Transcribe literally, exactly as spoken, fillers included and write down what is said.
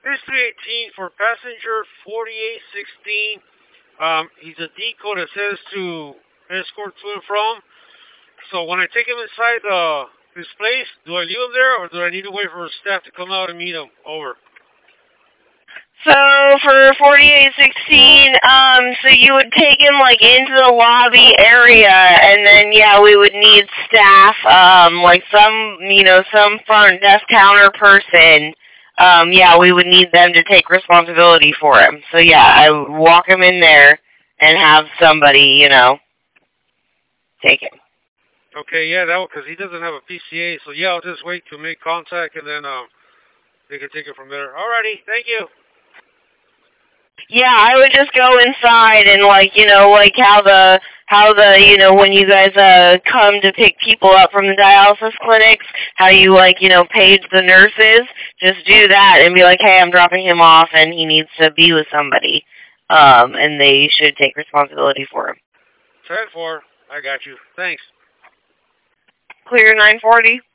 History eighteen for passenger forty-eight sixteen. Um, he's a decoy that says to escort to and from. So when I take him inside uh, his place, do I leave him there or do I need to wait for staff to come out and meet him? Over. So for forty-eight sixteen, um, so you would take him like into the lobby area, and then yeah, we would need staff, um, like some, you know, some front desk counter person. Um, yeah, we would need them to take responsibility for him. So yeah, I would walk him in there and have somebody, you know, take him. Okay, yeah, that because he doesn't have a P C A. So yeah, I'll just wait to make contact and then um, they can take it from there. Alrighty, thank you. Yeah, I would just go inside and like, you know, like how the how the, you know, when you guys uh come to pick people up from the dialysis clinics, how you like, you know, page the nurses, just do that and be like, "Hey, I'm dropping him off and he needs to be with somebody." Um and they should take responsibility for him. ten four, I got you. Thanks. Clear nine forty.